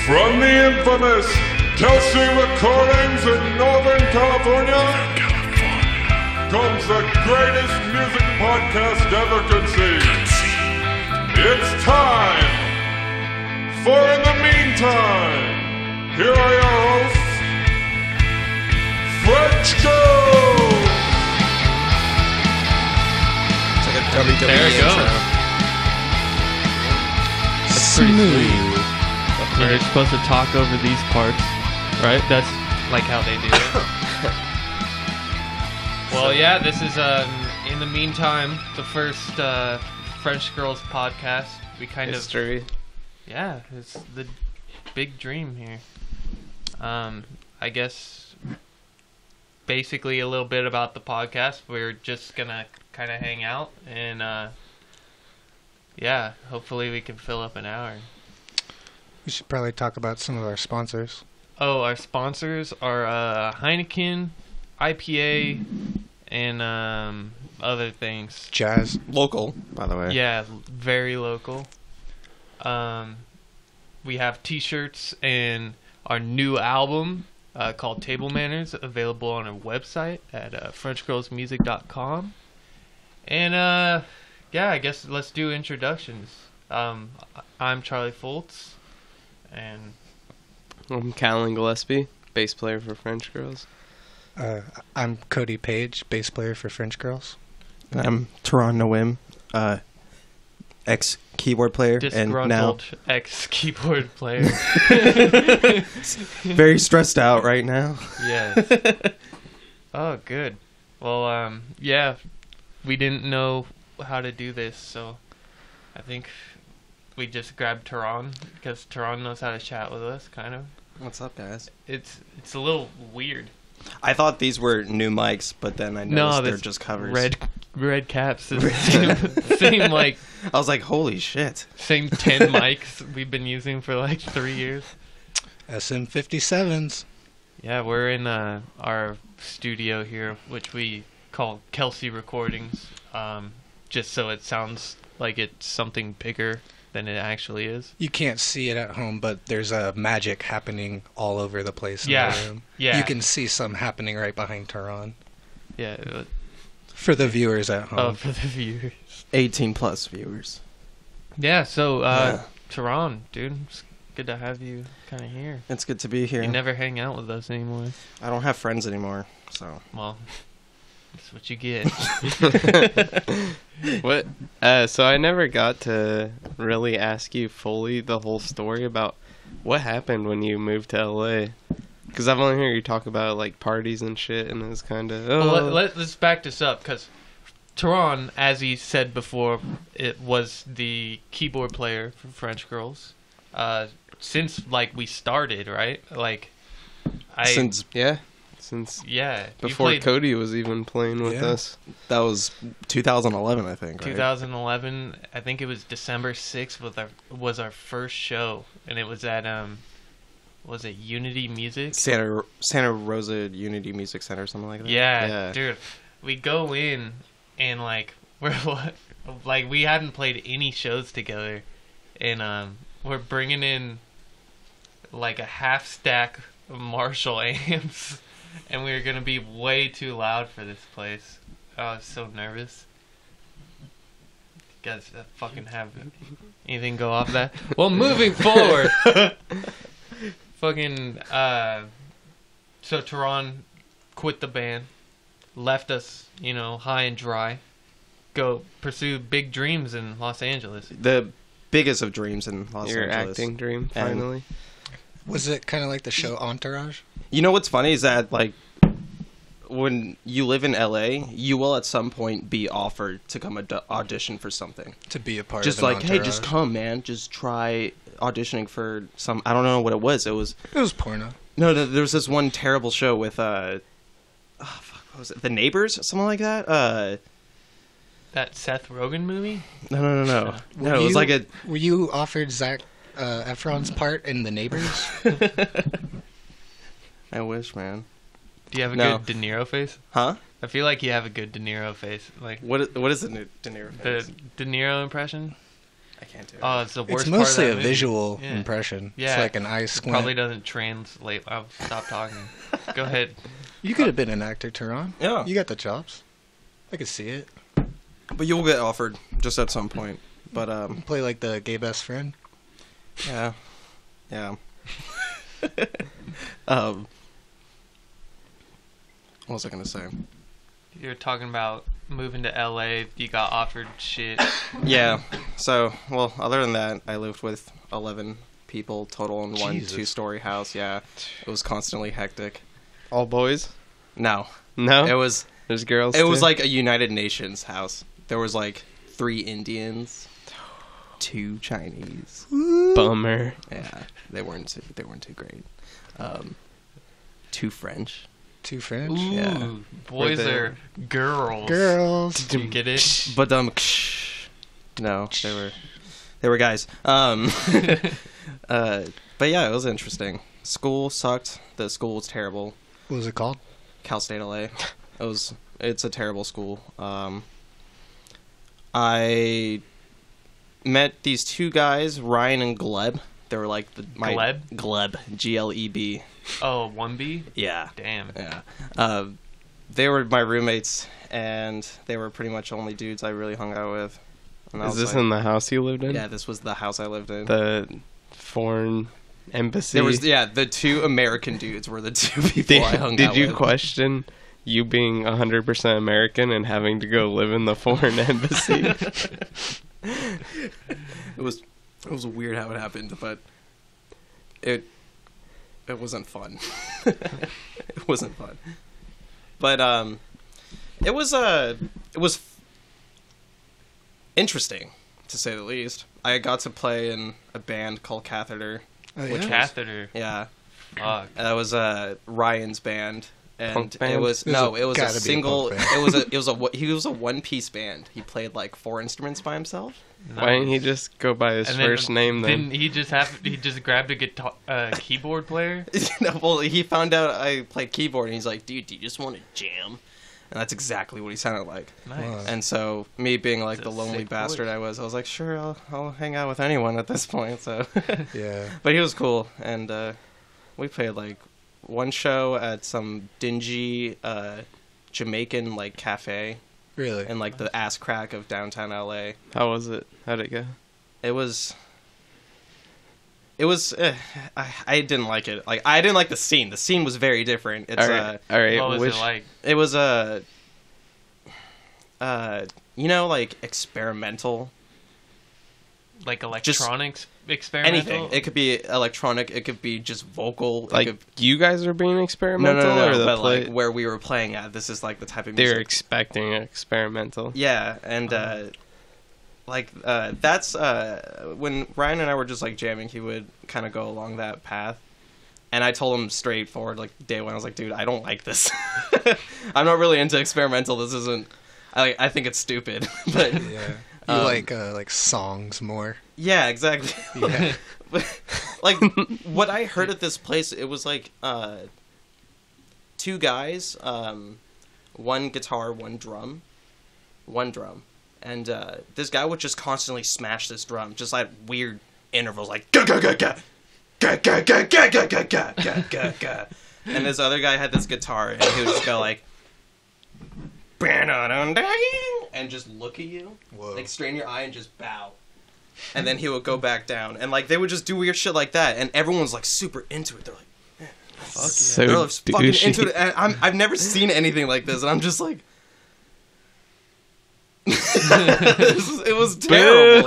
From the infamous Kelsey Recordings in Northern California comes the greatest music podcast ever conceived. It's time for In the Meantime. Here are your hosts, French Girls. It's like a WWE There it intro. goes. That's pretty sweet. And you're supposed to talk over these parts, right? That's like how they do it. Well, yeah, this is In the Meantime, the first French Girls podcast. We kind History. yeah, it's the big dream here. I guess basically a little bit about the podcast. We're just gonna kind of hang out and yeah, hopefully we can fill up an hour. We should probably talk about some of our sponsors. Oh, our sponsors are Heineken, IPA, and other things. Jazz. Local, by the way. Yeah, very local. We have T-shirts and our new album called Table Manners, available on our website at FrenchGirlsMusic.com. And yeah, I guess let's do introductions. I'm Charlie Foltz, and I'm Callan Gillespie, bass player for French Girls. I'm Cody Page, bass player for French Girls. I'm Teron Nawim, ex-keyboard player, and now disgruntled ex-keyboard player. very stressed out right now. Yes. Oh, good. Well, yeah, we didn't know how to do this, so I think we just grabbed Teron, because Teron knows how to chat with us, kind of. What's up, guys? It's a little weird. I thought these were new mics, but then I noticed they're that's just covers. Red caps. Is same like I was like, holy shit. same 10 mics we've been using for like 3 years. SM57s. Yeah, we're in our studio here, which we call Kelsey Recordings, just so it sounds like it's something bigger than it actually is. You can't see it at home, but there's a magic happening all over the place in Yeah, the room. yeah. You can see some happening right behind Tehran. Yeah. For the viewers at home. Oh, for the viewers. 18 plus viewers. Yeah, so, Yeah. Tehran, dude, it's good to have you kind of here. It's good to be here. You never hang out with us anymore. I don't have friends anymore, so. Well, that's what you get. What? So I never got to really ask you fully the whole story about what happened when you moved to LA. Because I've only heard you talk about like parties and shit, and it's kind of. Well, let's back this up, because Tehran, as he said before, it was the keyboard player for French Girls. Since like we started, right? Like, Since yeah, you before played Cody was even playing with Yeah. us. that was 2011, I think, right? 2011, I think it was December 6th was our first show, and it was at was it Unity Music? Santa Rosa Unity Music Center, something like that. Yeah, dude. We go in and like we hadn't played any shows together, and we're bringing in like a half stack of Marshall amps, and we were gonna be way too loud for this place. I was so nervous. You guys fucking have anything go off that? Well, moving forward. Fucking, so Tehran quit the band, left us, high and dry, go pursue big dreams in Los Angeles. The biggest of dreams in Los Your Angeles. acting dream, And- finally. Was it kind of like the show Entourage? You know what's funny is that, like, when you live in LA, you will at some point be offered to come audition for something. To be a part Just of an like, hey, just Entourage? come, man. Just try auditioning for some. I don't know what it was. It was It was porno. no. There was this one terrible show with what was it? The Neighbors, something like that. That Seth Rogen movie? No. No, Were it was you- like a. Were you offered Zac Efron's part in The Neighbors? I wish, man. Do you have a No. good De Niro face? Huh? I feel like you have a good De Niro face. Like What is the De Niro the face? De Niro impression. I can't do it. Oh, it's the worst. It's mostly part a of that movie. visual Yeah. impression. Yeah. It's like an eye squint. Probably doesn't translate. I'll stop talking. Go ahead. You could have been an actor, Tehran. Yeah. You got the chops. I could see it. But you'll get offered just at some point. But Play like the gay best friend. yeah, yeah. What was I gonna say? You're talking about moving to LA. You got offered shit. Yeah. So, well, other than that, I lived with 11 people total in one Jesus. 2-story house. Yeah, it was constantly hectic. All boys? No, No? it was There's girls it was too? like a United Nations house. There was like 3 Indians, 2 Chinese. Bummer. Yeah, they weren't too great. 2 French. 2 French. Ooh, Yeah. boys Were they- are girls. Girls. You get it? But no, they were guys. But yeah, it was interesting. School sucked. The school was terrible. What was it called? Cal State LA. It's a terrible school. I met these 2 guys, Ryan and Gleb. They were like Gleb? Gleb, Gleb. Oh, 1B? Yeah. Damn. Yeah. They were my roommates, and they were pretty much only dudes I really hung out with. And I Is was this like- in the house you lived in? Yeah, this was the house I lived in. The foreign embassy? There was the 2 American dudes were the 2 people I hung out Did you with. question you being 100% American and having to go live in the foreign embassy? It was weird how it happened, but it wasn't fun. It wasn't fun. But it was interesting to say the least. I got to play in a band called Catheter. Oh, Which yeah? Catheter. Yeah. Fuck. That was Ryan's band, and Punk band? it was It was a gotta be a single. punk band. He was a 1-piece band. He played like 4 instruments by himself. Why didn't he just go by his And then first name then? Didn't he just grabbed a guitar, keyboard player? No, well, he found out I played keyboard, and he's like, "Dude, do you just want to jam?" And that's exactly what he sounded like. Nice. Wow. And so, me being like It's the a lonely sick bastard voice. I was like, "Sure, I'll hang out with anyone at this point." So, Yeah. but he was cool, and we played like one show at some dingy Jamaican like cafe Really? in like the ass crack of downtown LA. How was it? How'd it go? It was I didn't like it. Like, I didn't like the scene. The scene was very different. It's All right. What was Which, it like? it was like experimental. Like electronics experimental? Anything. It could be electronic. It could be just vocal. like, it could, you guys are being experimental? no. Or the But play- like where we were playing at, this is like the type of they're music. expecting experimental. Yeah, and that's when Ryan and I were just like jamming, he would kind of go along that path. And I told him straightforward, like day one, I was like, dude, I don't like this. I'm not really into experimental. This isn't. I think it's stupid. But Yeah. You like songs more. yeah, exactly. Yeah. Like what I heard at this place, it was like 2 guys, 1 guitar, 1 drum, and this guy would just constantly smash this drum, just like weird intervals, like ga ga ga ga ga ga ga ga ga ga ga ga ga ga. And this other guy had this guitar, and he would just go like, and just look at you, Whoa. like strain your eye and just bow. And then he would go back down, and like they would just do weird shit like that, and everyone's like super into it. They're like, Fuck yeah. So they're like, fucking douchey. into it. And I've never seen anything like this, and I'm just like, it was terrible.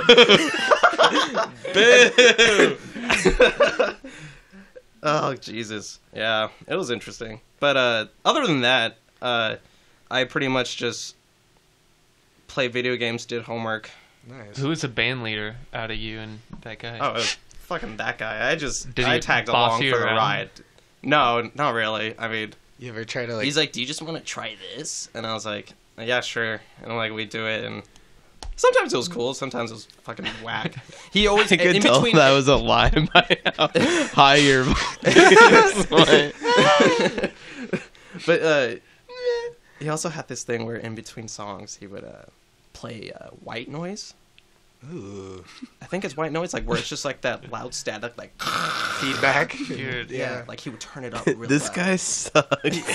Oh Jesus, yeah, it was interesting. But other than that, I pretty much just played video games, did homework. Nice. Who was the band leader out of you and that guy? Oh, it was fucking that guy. Did I he tagged boss along you for the around? ride. No, not really. I mean, You ever try to like? he's like, "Do you just want to try this?" And I was like, "Yeah, sure." And like we do it, and sometimes it was cool, sometimes it was fucking whack. He always I could in tell between. that was a lie by how high your voice went. But he also had this thing where in between songs he would play white noise. Ooh. I think it's white noise, like where it's just like that loud static, like Feedback. Dude, yeah, like he would turn it up. Real This loud. guy sucks.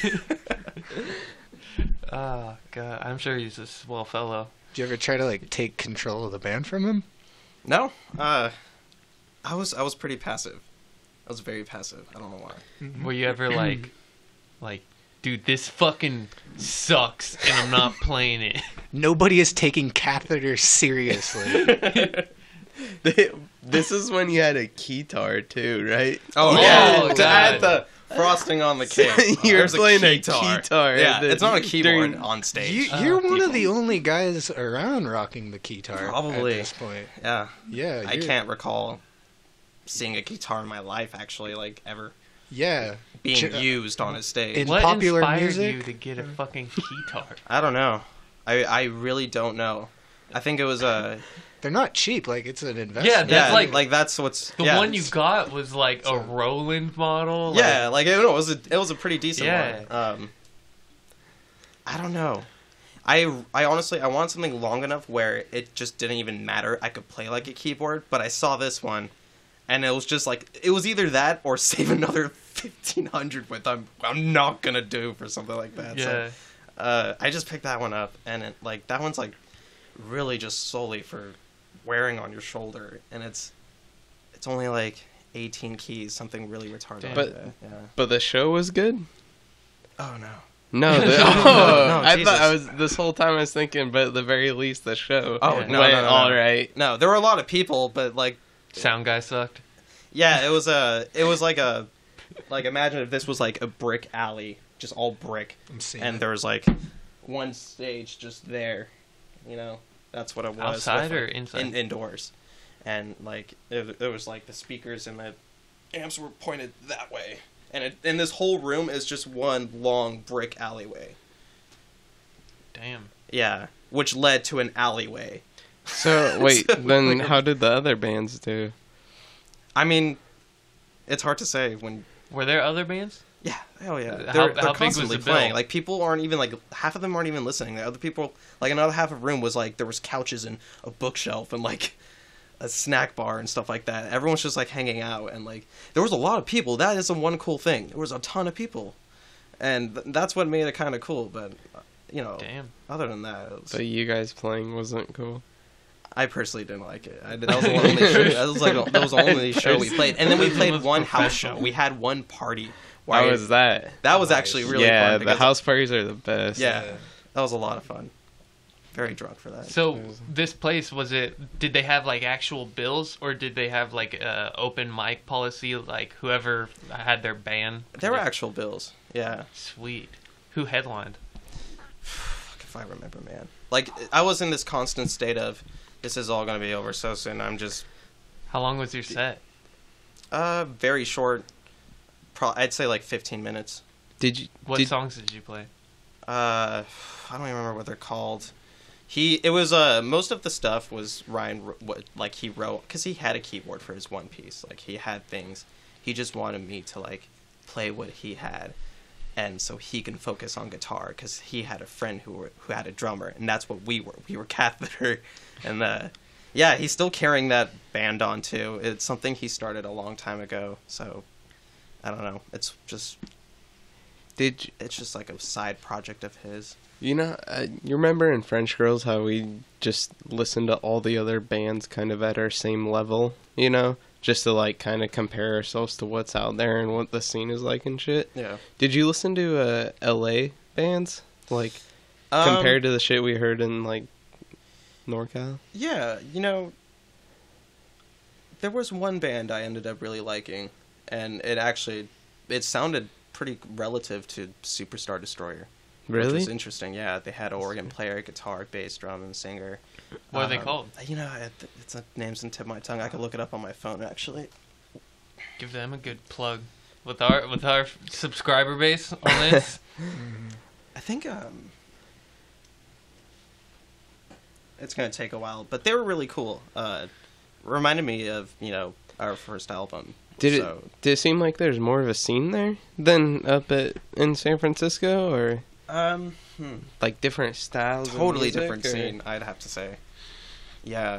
Oh god, I'm sure he's a swell fellow. Did you ever try to like take control of the band from him? No, I was pretty passive. I was very passive. I don't know why. Were you ever like, dude, this fucking sucks, and I'm not playing it. Nobody is taking catheters seriously. This is when you had a keytar too, right? Oh yeah, to God. add the frosting on the cake. You're There's playing a keytar. keytar. Yeah, the- it's not a keyboard during- on stage. You're one people. of the only guys around rocking the keytar. Probably. At this point. Yeah, Yeah. I you're- can't recall seeing a guitar in my life actually, like ever Yeah. being Ch- used on a stage. in What popular inspired music? you to get a fucking guitar? I don't know. I really don't know. I think it was a They're not cheap. Like it's an investment. Yeah, That's yeah, like- like that's what's The yeah, one you it's- got was like a Roland model. Yeah, like it was a pretty decent Yeah. one. I don't know. I honestly I want something long enough where it just didn't even matter. I could play like a keyboard, but I saw this one, and it was just like it was either that or save another 1,500 with I'm not gonna do for something like that. Yeah. So, I just picked that one up, and it, like that one's like really just solely for wearing on your shoulder, and it's only like 18 keys, something really retarded. Damn. like But- that. Yeah. But the show was good. Oh no. No, No, I Jesus. thought I was this whole time I was thinking, but at the very least, the show Oh, went no, no, no. all right. No, there were a lot of people, but like, Sound guy sucked. yeah, it was like imagine if this was like a brick alley, just all brick, I'm seeing and it. there was like one stage just there, you know, that's what it was. Outside with, or like, inside? indoors, and like it was like the speakers and the amps were pointed that way, and this whole room is just one long brick alleyway. Damn. Yeah, which led to an alleyway. So wait, So, then like- how did the other bands do? I mean, it's hard to say when. Were there other bands? Yeah, hell yeah. How They're big was constantly the bill? playing. Like people aren't even like half of them aren't even listening. The other people, like another half of the room was like there was couches and a bookshelf and like a snack bar and stuff like that. Everyone's just like hanging out and like there was a lot of people. That is the one cool thing. There was a ton of people, and that's what made it kind of cool. But you know, Damn. other than that, it was, But you guys playing wasn't cool. I personally didn't like it. That was the only show. That was the only show we played, and then we It was played almost one house show. professional. We had one party. Why was that? That was actually really yeah, fun. the because- house parties are the best. Yeah, that was a lot of fun. Very drunk for that. So this place did they have like actual bills, or did they have like a open mic policy, like whoever had their band? There were actual bills. Yeah, Sweet. Who headlined? fuck if I remember, man. Like I was in this constant state of, this is all gonna be over so soon. I'm just How long was your set? very short. I'd say like 15 minutes. Did you? What did, songs did you play? I don't even remember what they're called. It was most of the stuff was Ryan like he wrote because he had a keyboard for his one piece. Like he had things. He just wanted me to like play what he had, and so he can focus on guitar because he had a friend who had a drummer, and that's what we were. We were catheter, and yeah, he's still carrying that band on too. It's something he started a long time ago. So I don't know. It's just like a side project of his. You know, you remember in French Girls how we just listened to all the other bands kind of at our same level, you know? Just to, like, kind of compare ourselves to what's out there and what the scene is like and shit. Yeah. Did you listen to LA bands? Like, compared to the shit we heard in, like, NorCal? Yeah, you know, there was one band I ended up really liking, and it sounded pretty relative to Superstar Destroyer. Which Really? was interesting, yeah. They had an organ player, guitar, bass, drum, and singer. What are they called? You know, it's a name's in tip of my tongue. I could look it up on my phone, actually. Give them a good plug with our subscriber base on this. I think it's gonna take a while, but they were really cool. Reminded me of, you know, our first album. Did So, it seem like there's more of a scene there than up in San Francisco, or like different styles? of totally music, different or- scene, I'd have to say. Yeah.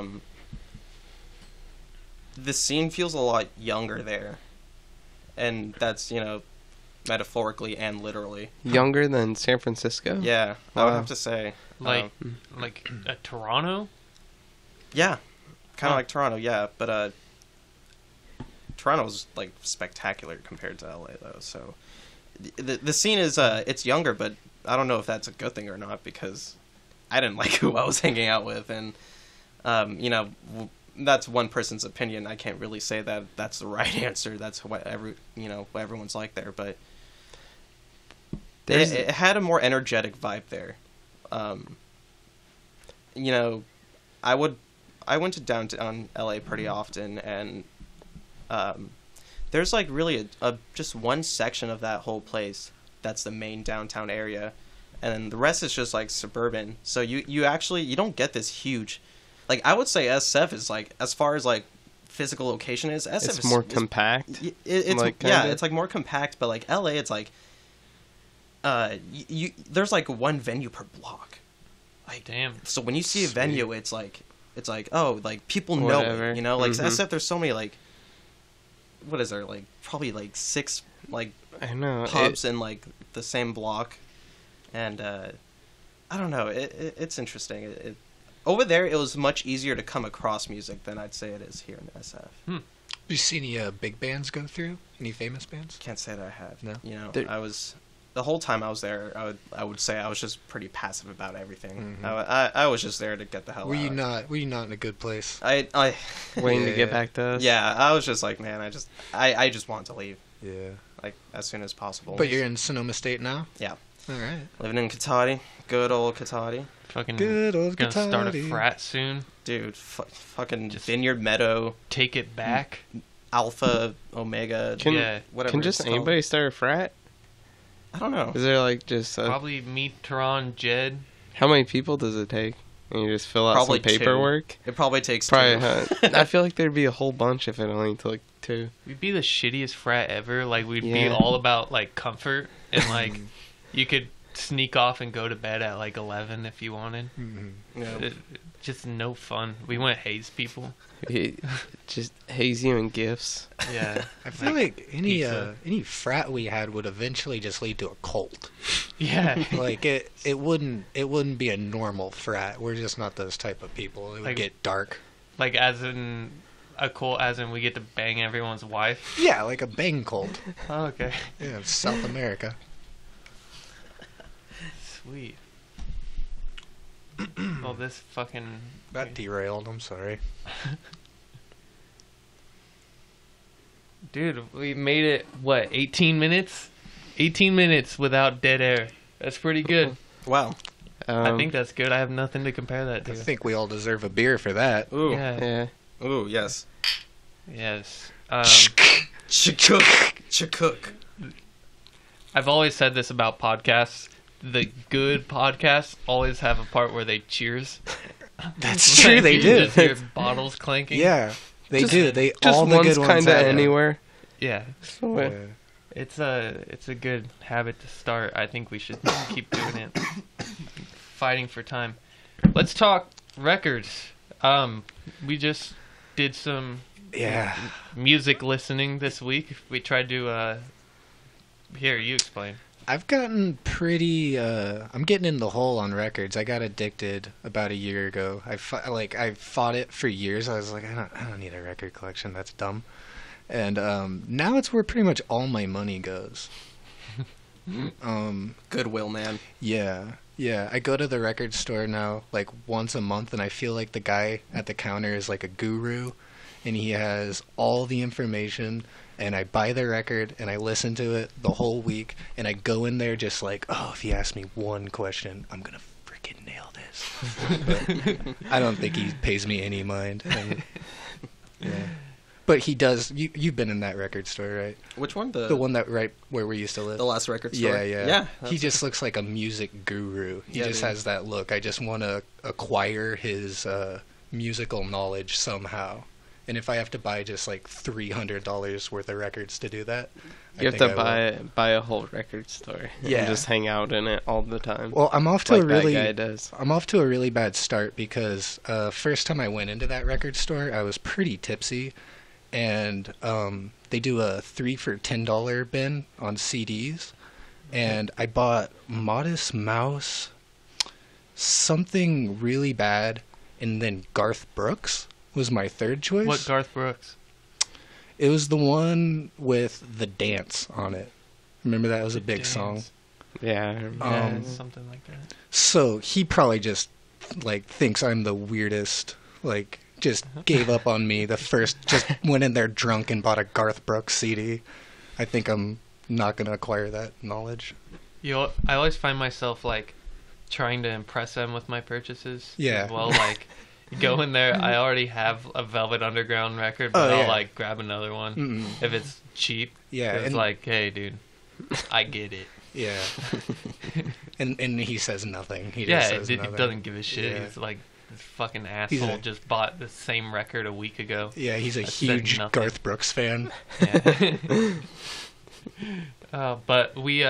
The scene feels a lot younger there, and that's metaphorically and literally. Younger than San Francisco? Yeah, I would Wow. have to say. Like a Toronto. Yeah, kind of Huh. like Toronto. Yeah, but Toronto's like spectacular compared to LA though. So the scene is it's younger, but I don't know if that's a good thing or not because I didn't like who I was hanging out with, and that's one person's opinion. I can't really say that that's the right answer. That's what what everyone's like there, but it had a more energetic vibe there. I went to downtown LA pretty often, and there's like really a just one section of that whole place that's the main downtown area, and the rest is just like suburban. So you actually don't get this huge, like I would say SF is like, as far as like physical location is, SF It's is more compact. It's like, yeah, kinda? it's like more compact, but like LA, it's like there's like one venue per block. Like Damn. so when you see a Sweet. venue, it's like oh, like people know Whatever. it, like Mhm. SF. There's so many like, what is there, like probably like 6 like I know. pubs in like the same block, and I don't know. It's interesting. Over there, it was much easier to come across music than I'd say it is here in SF. Have you seen any big bands go through? Any famous bands? Can't say that I have. No? There- I was the whole time I was there. I would say I was just pretty passive about everything. Mhm. I was just there to get the hell Were out. you not in a good place? I Waiting to Yeah. get back to us. yeah. I was just like, man. I just wanted to leave Yeah. like as soon as possible. But you're in Sonoma State now? Yeah. All right. living in Katati, good old Katati, Fucking Good old gonna start a Katati. frat soon. dude. Fucking Just- Vineyard Meadow, Take it back. Alpha, Omega. Can, Yeah. whatever. can it's just called. anybody start a frat? I don't know. Is there like just Probably me, Teron, Jed. how many people does it take? And you just fill out Probably some paperwork? It probably takes Probably. 2. I feel like there'd be a whole bunch if it only took 2. We'd be the shittiest frat ever. Like we'd be Yeah. all about like comfort and like you could sneak off and go to bed at like 11 if you wanted. Mhm. Yeah. Just no fun. We went haze people. Just haze you in gifts. Yeah. I feel like pizza. any frat we had would eventually just lead to a cult. Yeah. Like it wouldn't be a normal frat. We're just not those type of people. It would Like- get dark. Like as in a cult, as in we get to bang everyone's wife. Yeah, like a bang cult. Oh, okay. Yeah, it's South America. Sweet. Well, this fucking That derailed. I'm sorry. dude, we made it. What? 18 minutes? 18 minutes without dead air. That's pretty good. Wow. I think that's good. I have nothing to compare that I to. think we all deserve a beer for that. Ooh. Yeah. Yeah. Ooh. Yes. Yes. Chikook. I've always said this about podcasts. The good podcasts always have a part where they cheers. That's true. They You do. just hear bottles clanking. Yeah, they Just- do. They Just all the one's good ones kind of have it. anywhere. Yeah. So, Yeah. It's a good habit to start. I think we should keep doing it. Fighting for time. Let's talk records. We just did some Yeah. music listening this week. We tried to here, you explain. I've gotten pretty. I'm getting in the hole on records. I got addicted about a year ago. I fought it for years. I was like, I don't need a record collection. That's dumb. And now it's where pretty much all my money goes. Goodwill, man. Yeah. I go to the record store now like once a month, and I feel like the guy at the counter is like a guru, and he has all the information. And I buy the record, and I listen to it the whole week, and I go in there just like, oh, if he asks me one question, I'm gonna freaking nail this. But I don't think he pays me any mind. And, yeah. But he does. You've been in that record store, right? Which one? The one that right where we used to live. The last record store. Yeah. Yeah. He just looks like a music guru. He Yeah, just dude. has that look. I just want to acquire his musical knowledge somehow. And if I have to buy just like $300 worth of records to do that, You have to buy a whole record store. Yeah. And just hang out in it all the time. Well, I'm off to like a really that guy does. I'm off to a really bad start because first time I went into that record store, I was pretty tipsy, and they do a 3 for $10 bin on CDs, and I bought Modest Mouse, something really bad, and then Garth Brooks was my third choice. What Garth Brooks? It was the one with The Dance on it. Remember that was a big Dance. song. Yeah. I remember. Yeah, Um, something like that. So he probably just like thinks I'm the weirdest. Like just gave up on me the first. Just went in there drunk and bought a Garth Brooks CD. I think I'm not gonna acquire that knowledge. I always find myself like trying to impress them with my purchases. Yeah. As well, like you go in there. I already have a Velvet Underground record, but Oh, I'll yeah. like grab another one Mm-mm. if it's cheap. Yeah, It's and- like, hey, dude, I get it. Yeah. and he says nothing. He Yeah, just it, says it nothing. doesn't give a shit. Yeah. He's like, this fucking asshole like- just bought the same record a week ago. Yeah, he's a That said huge nothing. Garth Brooks fan. Yeah. But we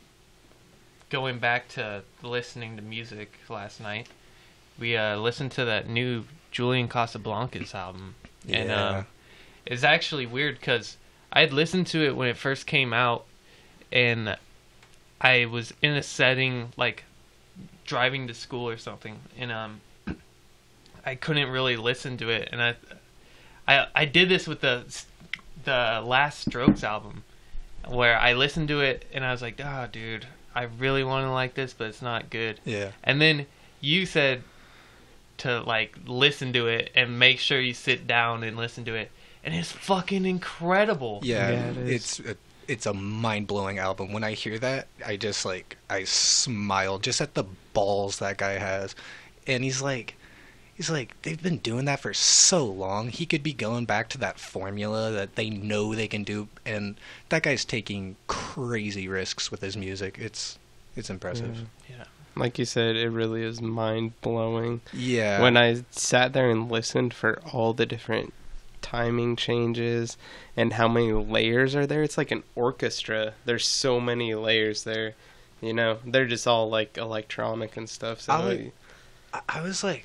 going back to listening to music last night. We listened to that new Julian Casablancas album, and Yeah. it's actually weird because I had listened to it when it first came out, and I was in a setting like driving to school or something, and I couldn't really listen to it, and I did this with the last Strokes album, where I listened to it and I was like, oh, dude, I really want to like this, but it's not good. Yeah. And then you said to like listen to it and make sure you sit down and listen to it, and it's fucking incredible. Yeah, Yeah, it is. it's a mind-blowing album. When I hear that, I just like I smile just at the balls that guy has. And he's like they've been doing that for so long. He could be going back to that formula that they know they can do, and that guy's taking crazy risks with his music. It's impressive. Yeah. Like you said, it really is mind-blowing. Yeah. When I sat there and listened for all the different timing changes and how many layers are there, it's like an orchestra. There's so many layers there. You know, they're just all like electronic and stuff. So I was like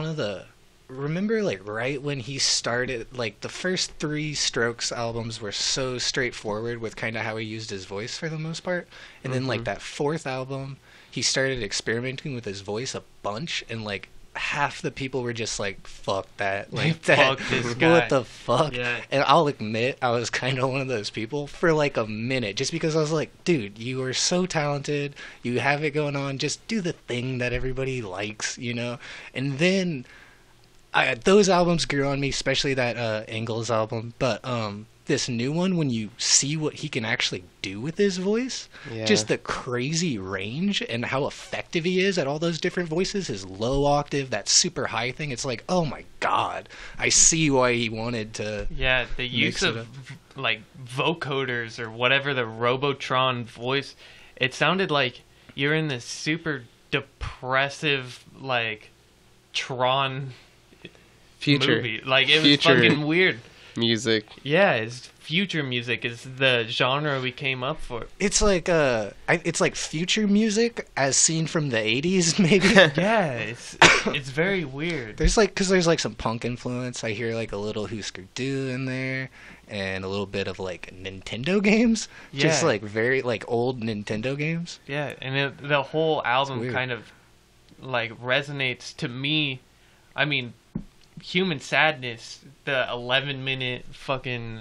remember like right when he started, like the first 3 Strokes albums were so straightforward with kind of how he used his voice for the most part, and then like that 4th album he started experimenting with his voice a bunch, and like half the people were just like, fuck that, like that, Fuck this guy. what the fuck. Yeah. And I'll admit I was kind of one of those people for like a minute, just because I was like, dude, you are so talented, you have it going on, just do the thing that everybody likes, you know. And then those albums grew on me, especially that Angles album, but this new one, when you see what he can actually do with his voice, Yeah. just the crazy range and how effective he is at all those different voices, his low octave, that super high thing, it's like, oh my god, I see why he wanted to. Yeah, the use Mix it of up. like vocoders or whatever, the Robotron voice, it sounded like you're in this super depressive like Tron future movie. Like it was Future. fucking weird. music. Yeah, it's future music is the genre we came up for. It's like it's like future music as seen from the 80s, maybe. Yeah, it's very weird. There's like, because there's like some punk influence. I hear like a little Husker Du in there, and a little bit of like Nintendo games. Just Yeah. like very like old Nintendo games. Yeah, and the whole album weird. kind of like resonates to me. I mean, Human Sadness, the 11-minute fucking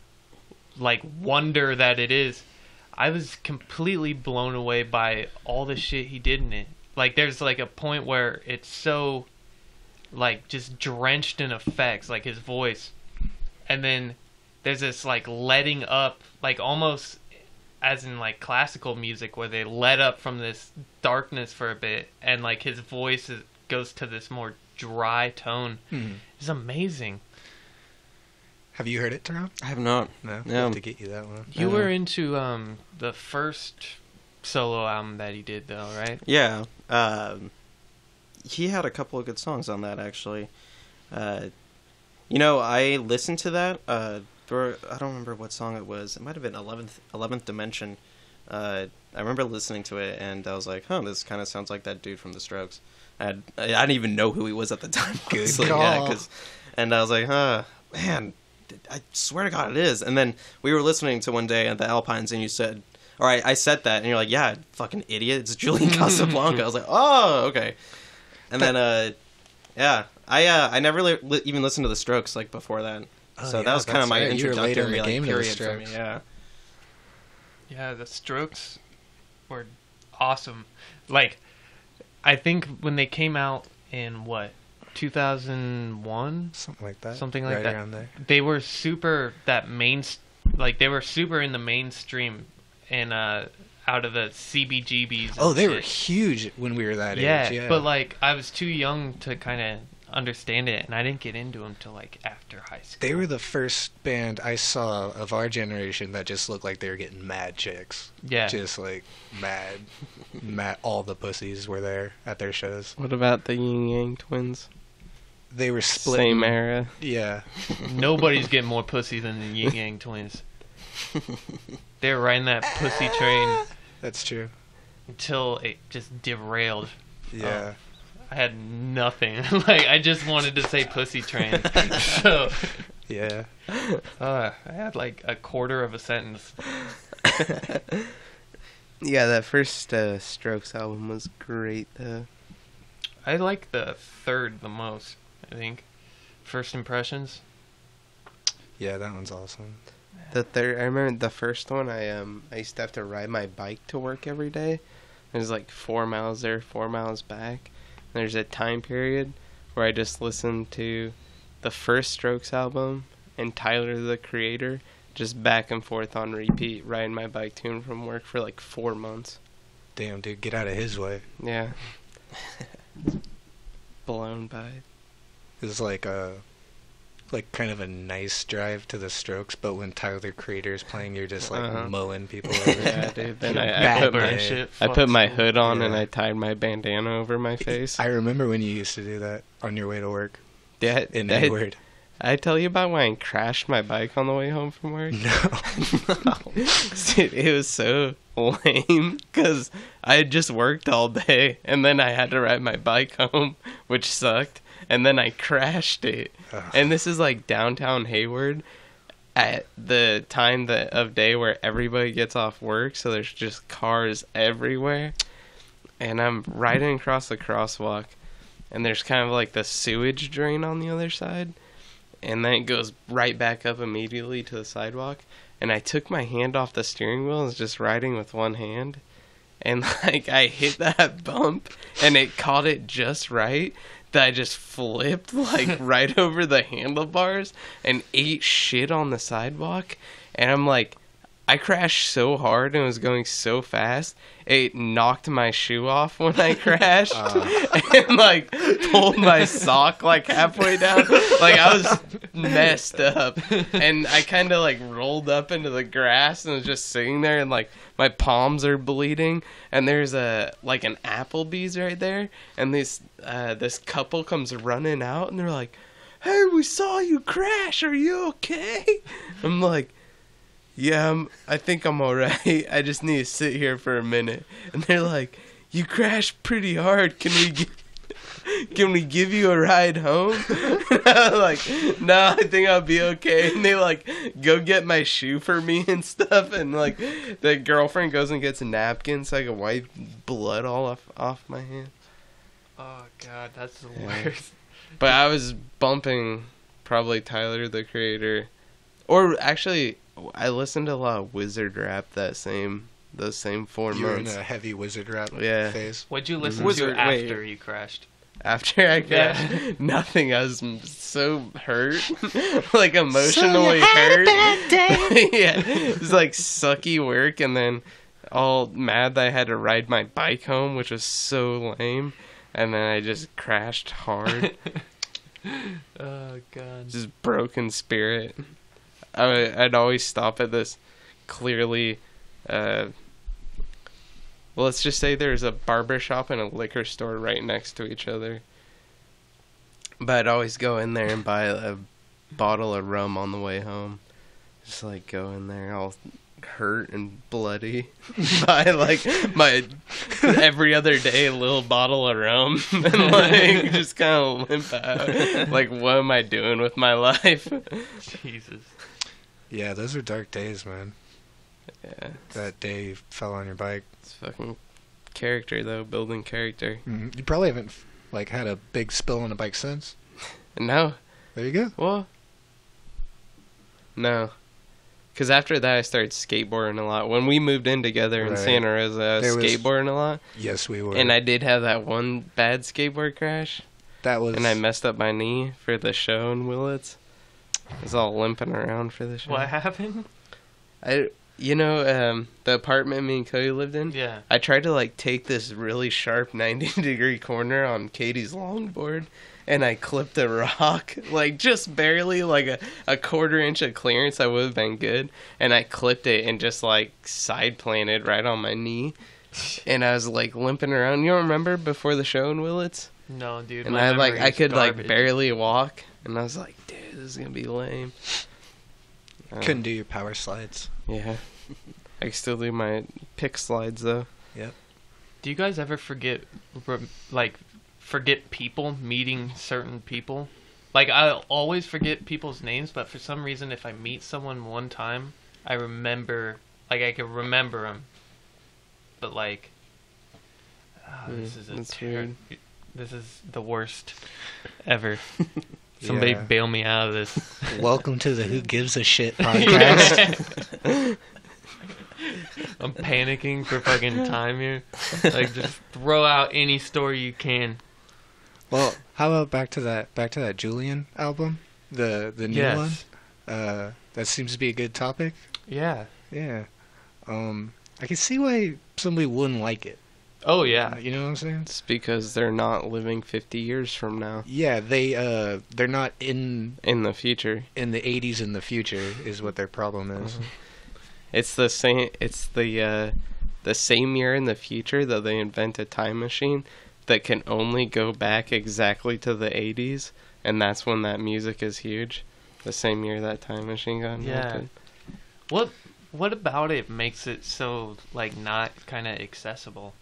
like wonder that it is. I was completely blown away by all the shit he did in it. Like there's like a point where it's so like just drenched in effects, like his voice. And then there's this like letting up, like almost as in like classical music where they let up from this darkness for a bit, and like his voice goes to this more dry tone. It's amazing. Have you heard it, Teron? I have not. No. We'll Yeah. have to get you that one. You were into the first solo album that he did though, right? Yeah. He had a couple of good songs on that, actually. You know, I listened to that. I don't remember what song it was. It might have been 11th Dimension. I remember listening to it, and I was like, "Huh, this kind of sounds like that dude from The Strokes." I didn't even know who he was at the time. Good honestly. call. Yeah, and I was like, "Huh, man, I swear to God, it is." And then we were listening to one day at the Alpines, and you said, "All right, I said that," and you're like, "Yeah, fucking idiot, it's Julian Casablanca." I was like, "Oh, okay." And then, yeah, I never even listened to The Strokes like before that. Oh, So yeah, that was kind of that's my right. You were later in introductory the game to The period for me. Strokes. Yeah. Yeah, the Strokes were awesome. Like, I think when they came out in, 2001? Something like that. Something like right that. around there. They were super they were super in the mainstream and out of the CBGBs. and Oh, they were shit. huge when we were that Yeah, age. Yeah, but like I was too young to kind of understand it, and I didn't get into them till like after high school. they were the first band I saw of our generation that just looked like they were getting mad chicks. Yeah. Just like mad. All the pussies were there at their shows. What about the Yin Yang Twins? They were split. Same era. Yeah. Nobody's getting more pussy than the Yin Yang Twins. They were riding that pussy train That's true. until it just derailed. Yeah. I had nothing. Like I just wanted to say pussy train. So Yeah. I had like a quarter of a sentence. Yeah, that first Strokes album was great, though. I like the third the most, I think. First Impressions. Yeah, that one's awesome. The third, I remember the first one. I used to have to ride my bike to work every day. It was like 4 miles there, 4 miles back. And there's a time period where I just listened to the first Strokes album and Tyler the Creator, just back and forth on repeat, riding my bike to and from work for like 4 months. Damn, dude, get out of his way. Yeah. Blown by it. It's like kind of a nice drive to the Strokes, but when Tyler the Creator is playing, you're just like Uh-huh. mowing people over. Yeah, dude. Then I Bad put day. my shit. I put my hood on Yeah. and I tied my bandana over my face. I remember when you used to do that on your way to work Did in I Edward. tell you about when I crashed my bike on the way home from work? No. Dude, it was so lame because I had just worked all day and then I had to ride my bike home, which sucked. And then I crashed it. Ugh. And this is like downtown Hayward at the time of day where everybody gets off work, so there's just cars everywhere. And I'm riding across the crosswalk, and there's kind of like the sewage drain on the other side. And then it goes right back up immediately to the sidewalk. And I took my hand off the steering wheel and was just riding with one hand. And like I hit that bump, and it caught it just right that I just flipped like right over the handlebars and ate shit on the sidewalk. And I'm like, I crashed so hard and was going so fast, it knocked my shoe off when I crashed and like pulled my sock like halfway down. Like I was messed up, and I kind of like rolled up into the grass and was just sitting there, and like my palms are bleeding, and there's an Applebee's right there, and this couple comes running out, and they're like, "Hey, we saw you crash. Are you okay?" I'm like, "Yeah, I think I'm alright. I just need to sit here for a minute." And they're like, "You crashed pretty hard. Can we give you a ride home?" And I'm like, "No, I think I'll be okay." And they like go get my shoe for me and stuff. And like the girlfriend goes and gets a napkin so I can wipe blood all off my hand. Oh god, that's the worst. But I was bumping probably Tyler the Creator, or actually I listened to a lot of Wizard rap those same 4 You were in months. a heavy wizard rap Yeah. phase. What'd you listen Wizard- to after wait. you crashed? After I Yeah. crashed, nothing. I was so hurt, like emotionally hurt. Yeah, it was like sucky work, and then all mad that I had to ride my bike home, which was so lame. And then I just crashed hard. Oh god. Just broken spirit. I'd always stop at this clearly, well, let's just say there's a barber shop and a liquor store right next to each other. But I'd always go in there and buy a bottle of rum on the way home. Just like go in there all hurt and bloody. Buy like my every other day a little bottle of rum and like just kind of limp out. Like, what am I doing with my life? Jesus. Yeah, those are dark days, man. Yeah, That day you fell on your bike. it's fucking character though, building character. You probably haven't like had a big spill on a bike since. And now, There you go. well, no. Because after that, I started skateboarding a lot. When we moved in together in Right. Santa Rosa, I was There was- skateboarding a lot. Yes, we were. And I did have that one bad skateboard crash. that was And I messed up my knee for the show in Willits. I was all limping around for the show. What happened? The apartment me and Cody lived in? Yeah. I tried to, like, take this really sharp 90-degree corner on Katie's longboard, and I clipped a rock, like, just barely, like, a quarter-inch of clearance. I would have been good. And I clipped it and just, like, side-planted right on my knee. And I was, like, limping around. You don't remember before the show in Willits? No, dude. And my I memory is could garbage. like barely walk, and I was like, dude, this is gonna be lame. couldn't do your power slides. Yeah, I can still do my pick slides though. Do you guys ever forget people, meeting certain people? Like, I always forget people's names, but for some reason, if I meet someone one time, I remember, like, I can remember them. But, like, this is that's weird. This is the worst ever. Somebody Yeah. bail me out of this. Welcome to the Who Gives a Shit podcast. I'm panicking for fucking time here. Like, just throw out any story you can. Well, how about back to that Julian album, the new Yes. one? That seems to be a good topic. Yeah. Yeah. I can see why somebody wouldn't like it. Oh, yeah. You know what I'm saying? It's because they're not living 50 years from now Yeah, they're not in in the future. the 80s in the future is what their problem is. It's the same. It's the same year in the future that they invent a time machine that can only go back exactly to the 80s, and that's when that music is huge. The same year that time machine got invented. What about it makes it so, like, not kind of accessible?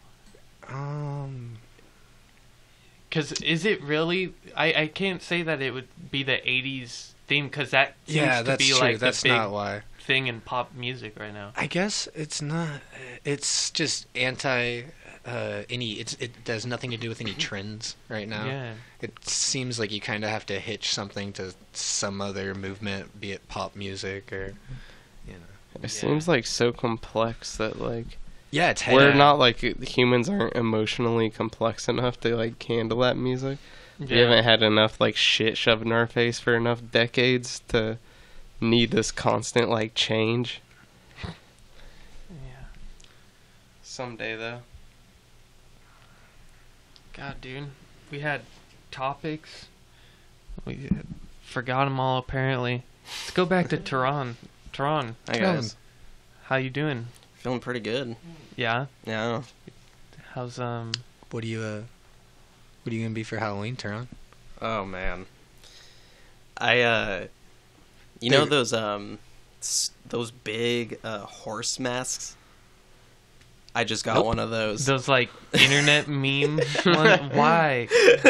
Because is it really... I can't say that it would be the 80s theme, because that seems Yeah, to that's be, true. like, That's the big not why. thing in pop music right now. I guess it's not. It's just anti. It does nothing to do with any trends right now. Yeah. It seems like you kind of have to hitch something to some other movement, be it pop music or, you know. It seems like so complex that like Yeah, it's we're heavy. not like humans aren't emotionally complex enough to like handle that music. We haven't had enough like shit shoved in our face for enough decades to need this constant like change. Yeah. Someday though. God, dude. We had topics. We forgot them all, apparently. Let's go back to Tehran. Tehran, Hi guys, how you doing? feeling pretty good. Yeah? Yeah. How's, What are you gonna be for Halloween, Tehran? Oh man. You know those big horse masks? I just got one of those. those, like, internet meme ones? Why?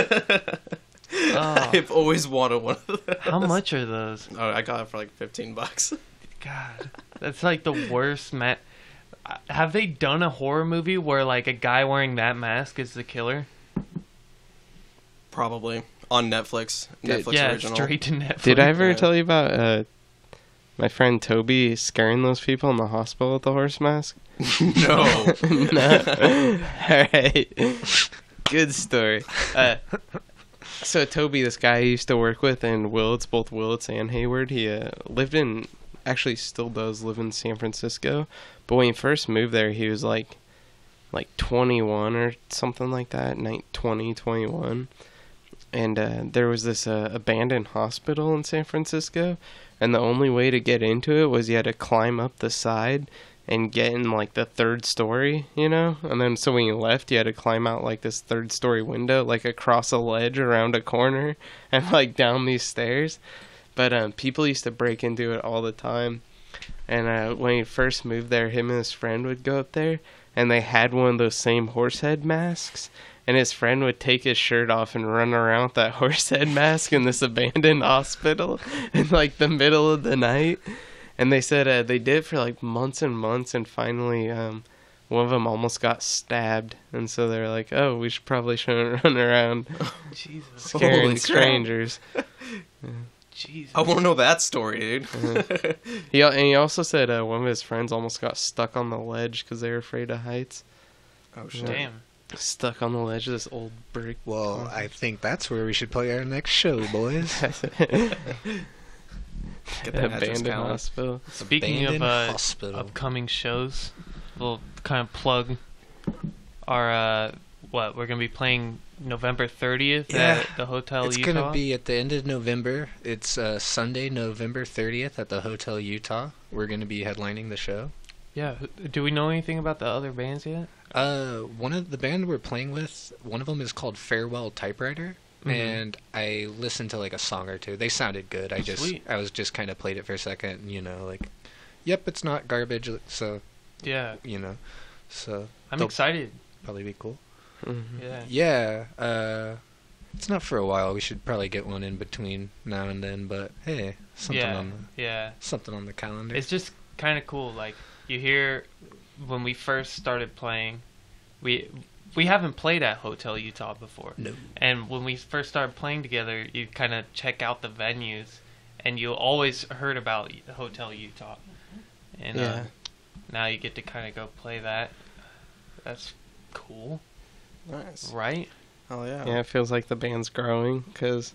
Oh, I've always wanted one of those. how much are those? Oh, I got it for like $15. God, that's, like, the worst Have they done a horror movie where, like, a guy wearing that mask is the killer? Probably on Netflix. Netflix Yeah, original. straight to Netflix. Did I ever Yeah. tell you about my friend Toby scaring those people in the hospital with the horse mask? No. No. Alright. Good story. So Toby, this guy I used to work with in Willits, both Willits and Hayward, he lived in, actually still does live in San Francisco. But when he first moved there, he was like 21 or something like that, 20, 21. And there was this abandoned hospital in San Francisco, and the only way to get into it was you had to climb up the side and get in like the third story, you know? And then so when you left, you had to climb out like this third story window, like across a ledge around a corner and like down these stairs. But people used to break into it all the time. And when he first moved there, him and his friend would go up there, and they had one of those same horse head masks. And his friend would take his shirt off and run around with that horse head mask in this abandoned hospital in like the middle of the night. And they said they did it for like months and months, and finally one of them almost got stabbed. And so they're like, oh, we shouldn't run around Jesus. scaring Holy crap. strangers. Jesus. I want to know that story, dude. He also said one of his friends almost got stuck on the ledge because they were afraid of heights. Oh shit. Damn. Stuck on the ledge of this old brick. Well, I think that's where we should play our next show, boys. Get that address Abandoned count. hospital. Speaking of Abandoned hospital. upcoming shows, we'll kind of plug our what we're gonna be playing November 30th Yeah. at the Hotel It's Utah. gonna be at the end of November. It's Sunday, November 30th at the Hotel Utah. We're gonna be headlining the show. Yeah. Do we know anything about the other bands yet? One of the band we're playing with, one of them is called Farewell Typewriter, Mhm. and I listened to like a song or two. They sounded good. Sweet. I was just kind of played it for a second, like, yep, it's not garbage. So Yeah. so I'm they'll excited. probably be cool. Yeah. Yeah, it's not for a while. We should probably get one in between now and then. But hey, something Yeah. on Yeah. the calendar. It's just kind of cool. Like you hear when we first started playing, we haven't played at Hotel Utah before. No. And when we first started playing together, you kind of check out the venues, and you always heard about Hotel Utah. And Yeah. now you get to kind of go play that. That's cool, Nice. right? Oh yeah. Yeah, it feels like the band's growing because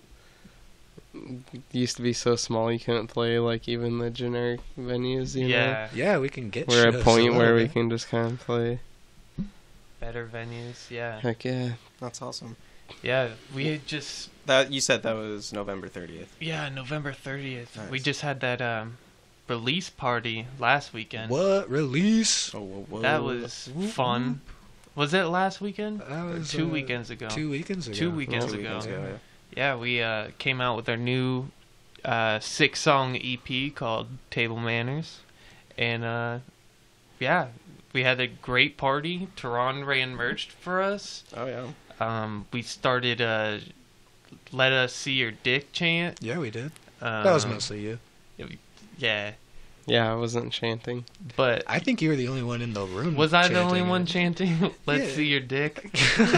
it used to be so small you couldn't play like even the generic venues. You know, Yeah. Yeah, we can get. we're at a shows point a where little we bit. can just kind of play. Better venues. Yeah. Heck yeah. That's awesome. Yeah. We had just. That you said that was November 30th. Yeah, November 30th. We Nice. just had that release party last weekend. What release? Oh, whoa. That was fun. Was it last weekend? That was 2 weekends ago. 2 weekends ago. 2 weekends Two ago. weekends ago, yeah. Yeah, we came out with our new 6-song EP called Table Manners. And yeah, we had a great party. Tehran ran merch for us. Oh yeah. We started Let Us See Your Dick chant. Yeah, we did. That was Um, mostly you. Yeah, Yeah, I wasn't chanting. but I think you were the only one in the room. was I the only chanting one it. chanting "Let's Yeah. see your dick"?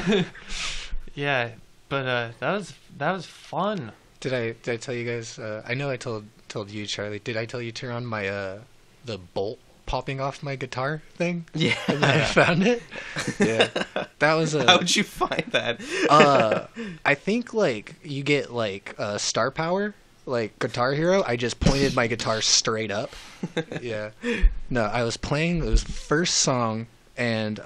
Yeah, but that was fun. Did I tell you guys? I know I told you, Charlie. Did I tell you, Tehran, my the bolt popping off my guitar thing? Yeah. And then I found it. Yeah, that was a. How'd you find that? I think like you get like star power, like Guitar Hero. I just pointed my guitar straight up. Yeah. No, I was playing. It was the first song, and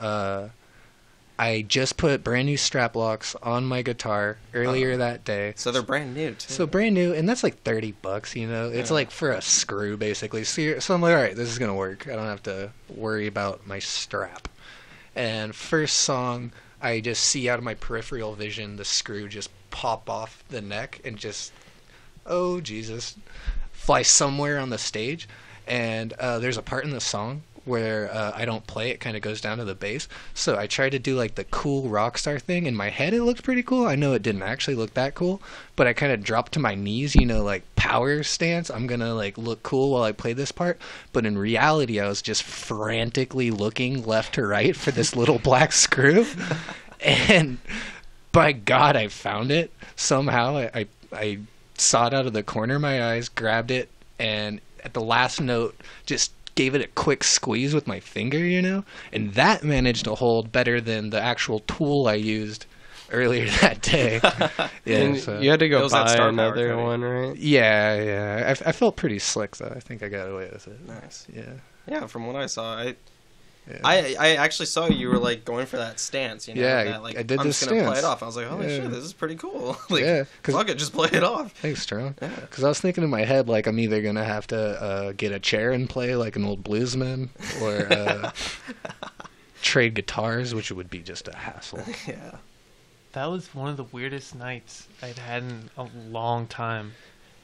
I just put brand new strap locks on my guitar earlier that day. So they're brand new too. So brand new, and that's like $30. It's Yeah. like for a screw basically. So I'm like, all right, this is gonna work. I don't have to worry about my strap. And first song, I just see out of my peripheral vision the screw just pop off the neck and just, oh Jesus, fly somewhere on the stage. And there's a part in the song where I don't play, it kind of goes down to the bass. So I tried to do like the cool rock star thing. In my head it looked pretty cool. I know it didn't actually look that cool, but I kind of dropped to my knees, like power stance. I'm gonna like look cool while I play this part. But in reality I was just frantically looking left to right for this little black screw. And by God, I found it somehow. I saw it out of the corner of my eyes, grabbed it, and at the last note just gave it a quick squeeze with my finger, and that managed to hold better than the actual tool I used earlier that day. Yeah, And so- you had to It go was that buy star power another coating. one, right? yeah. I felt pretty slick though. I think I got away with it. Nice. Yeah. Yeah, from what I saw, Yeah. I actually saw you were like going for that stance. Yeah, that, like, I did I'm the just gonna play stance. it off. I was like, holy Yeah. shit, this is pretty cool. Like, Yeah, 'cause- fuck it, just play it off. Thanks, Tron. Yeah. Because I was thinking in my head, like, I'm either going to have to get a chair and play like an old bluesman, or trade guitars, which would be just a hassle. Yeah. That was one of the weirdest nights I'd had in a long time.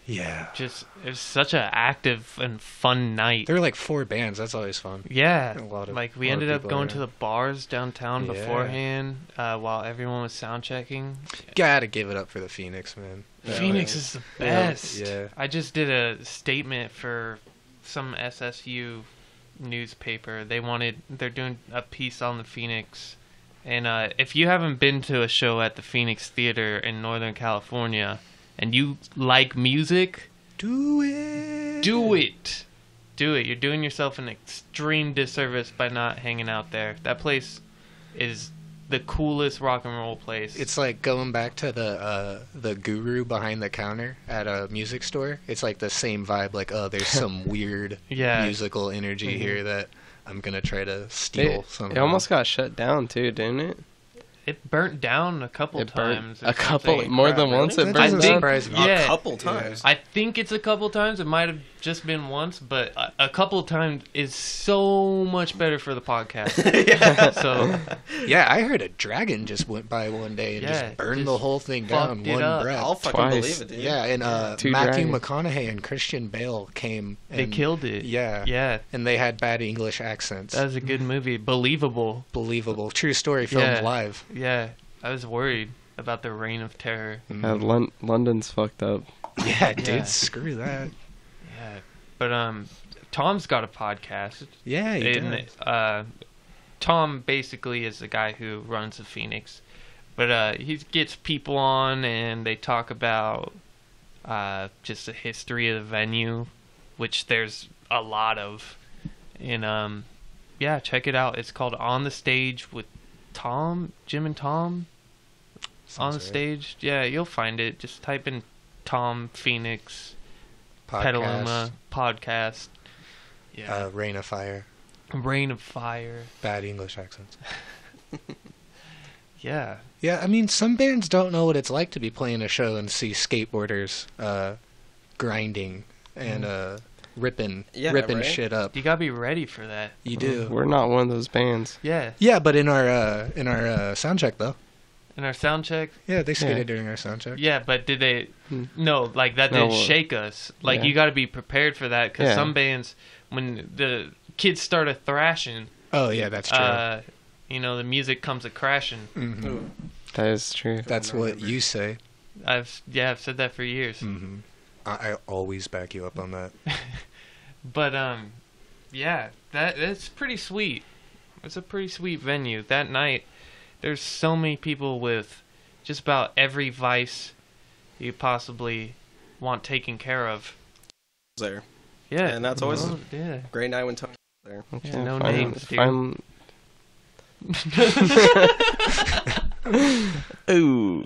Yeah. Just it was such an active and fun night. There were like 4 bands. That's always fun. Yeah, A lot of- like we a lot of ended up people going there. to the bars downtown Yeah. beforehand while everyone was sound checking. Gotta give it up for the Phoenix, man. Phoenix is the best. Yeah. I just did a statement for some SSU newspaper. They're doing a piece on the Phoenix. And if you haven't been to a show at the Phoenix Theater in Northern California and you like music, Do it. do it. Do it. You're doing yourself an extreme disservice by not hanging out there. That place is the coolest rock and roll place. It's like going back to the guru behind the counter at a music store. It's like the same vibe. Like, oh, there's some weird Yeah. musical energy Mhm. here that I'm gonna try to steal. It somehow. almost got shut down too, didn't it? It burnt down a couple It burnt times. or a couple, something. more than Really? once. That It I doesn't burned think- down. surprise me. Yeah. A couple times. I think it's a couple times. It might have just been once, but a couple times is so much better for the podcast. So Yeah, I heard a dragon just went by one day and Yeah, just burned just the whole thing down fucked it one up. breath. I'll fucking Twice. believe it, dude. Yeah, and Two Matthew dragons. McConaughey and Christian Bale came. they And, killed it. Yeah, Yeah. and they had bad English accents. That was a good movie. Believable. Believable, true story, filmed Yeah. live. Yeah. I was worried about the reign of terror. London's fucked up. Yeah, dude, Yeah. screw that. Yeah. But Tom's got a podcast. Yeah, you And did. Tom basically is the guy who runs the Phoenix, but he gets people on and they talk about just the history of the venue, which there's a lot of. And yeah, check it out. It's called On the Stage with Jim and Tom. On the Sounds right. Stage. Yeah, you'll find it. Just type in Tom Phoenix Podcast, Petaluma podcast. Yeah, Rain of Fire, Rain of Fire. bad English accents. Yeah. Yeah, I mean, some bands don't know what it's like to be playing a show and see skateboarders grinding and ripping Yeah, right? shit up. You gotta be ready for that. You do. We're not one of those bands. Yeah. Yeah, but in our sound check though. In our sound check. Yeah, they skated during our sound check. Yeah, but did they? Hmm. No, like that No, didn't shake us. Like yeah. you gotta be prepared for that because Yeah. some bands, when the kids start a thrashing, Oh yeah, that's true. the music comes a crashing. Mhm. That is true. That's what you say. I've said that for years. Hmm I always back you up on that. But yeah, that's pretty sweet. It's a pretty sweet venue. That night, there's so many people with just about every vice you possibly want taken care of. There. Yeah, And that's always- well, yeah. Great night when Tony was there. Yeah, no names, dude. Ooh.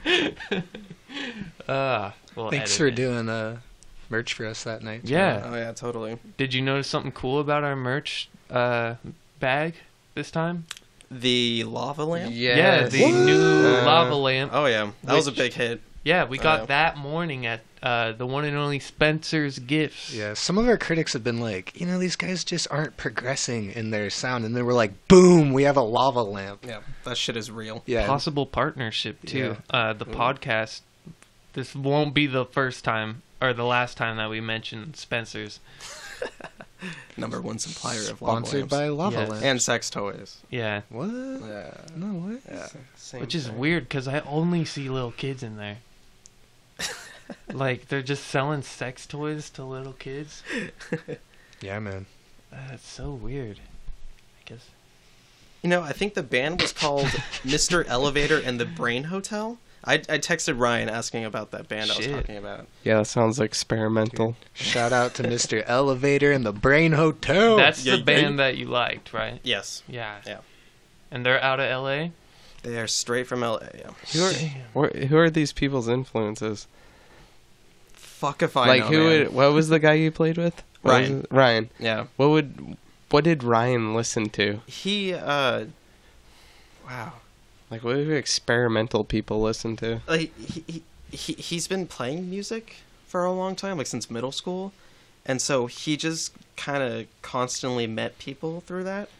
We'll Thanks edit for it. doing merch for us that night. Yeah. Oh yeah, totally. Did you notice something cool about our merch bag this time? The lava lamp. Yeah, the What? new lava lamp. Oh yeah, that was a Which- big hit. Yeah, we got yeah. that morning at the one and only Spencer's Gifts. Yeah, some of our critics have been like, these guys just aren't progressing in their sound, and then we're like, boom, we have a lava lamp. Yeah, that shit is real. Yeah, Possible partnership too. The podcast. This won't be the first time or the last time that we mention Spencer's. Number one supplier of lava sponsored lamps. by Lava Yes. Lamp. And sex toys. Yeah, What? Yeah. No, what? Yeah. Same which is thing. weird because I only see little kids in there. Like they're just selling sex toys to little kids. Yeah, man. That's so weird. I guess. I think the band was called Mr. Elevator and the Brain Hotel. I texted Ryan asking about that band I was Shit. talking about. Yeah, that sounds experimental. Shout out to Mr. Elevator and the Brain Hotel. That's yeah, the band that you liked, right? Yes. Yeah. Yeah. And they're out of LA? They are straight from LA. Yeah. Who are these people's influences? Fuck if I Like know, who man. would? What was the guy you played with? What was Ryan. it? Ryan. Yeah. What did Ryan listen to? He wow. Like what do experimental people listen to? Like he's been playing music for a long time, like since middle school. And so he just kind of constantly met people through that.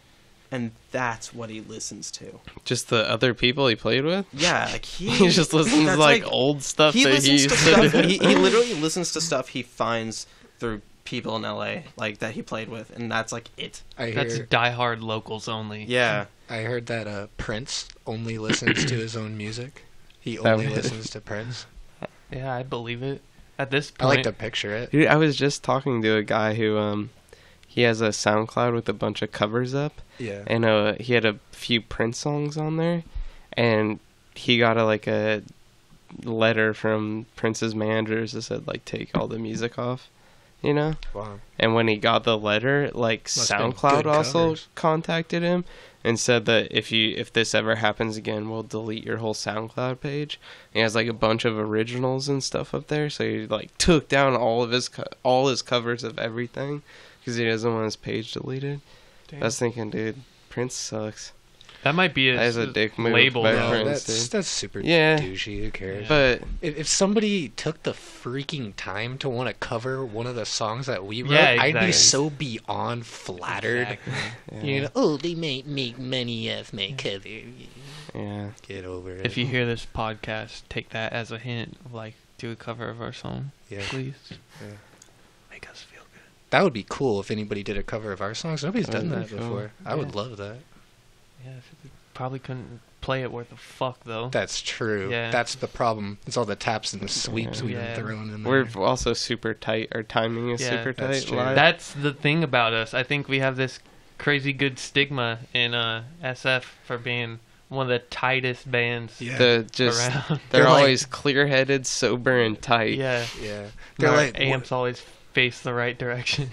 and that's what he listens to. Just the other people he played with? Yeah, like He just listens to that's like old stuff he that listens he to used stuff. to. He literally listens to stuff he finds through people in LA, like that he played with, and that's like it. That's diehard locals only. Yeah. I heard that Prince only listens to his own music. He That only was- listens to Prince. Yeah, I believe it. At this I point, like to picture it. Dude, I was just talking to a guy who he has a SoundCloud with a bunch of covers up, Yeah. and he had a few Prince songs on there, and he got a letter from Prince's managers that said like take all the music off, you know. Wow. And when he got the letter, like Must've been SoundCloud good also covers. contacted him and said that if this ever happens again, we'll delete your whole SoundCloud page. And he has like a bunch of originals and stuff up there, so he like took down all his covers of everything because he doesn't want his page deleted. Damn. I was thinking, dude, Prince sucks. that might be That is a dick move label. by though. Prince. That's super Yeah. douchey. Who cares? But If somebody took the freaking time to want to cover one of the songs that we wrote, Yeah, I'd be exactly. so beyond flattered. Exactly. yeah, You know, oh, they might make money off my cover. yeah. Get over it. If you hear this podcast, take that as a hint. Like, do a cover of our song, yeah. please. Yeah. Make us feel good. That would be cool if anybody did a cover of our songs. Nobody's done That'd that be cool. before. I would Yeah. love that. Yeah, probably couldn't play it worth a fuck though. That's true. Yeah. That's the problem. It's all the taps and the sweeps we've Yeah. been throwing in there. We're also super tight. Our timing is Yeah, super that's tight. true. Live. That's the thing about us. I think we have this crazy good stigma in SF for being one of the tightest bands yeah. They're around. they're like- always clear-headed, sober, and tight. Yeah. yeah. Our They're like, amps always face the right direction.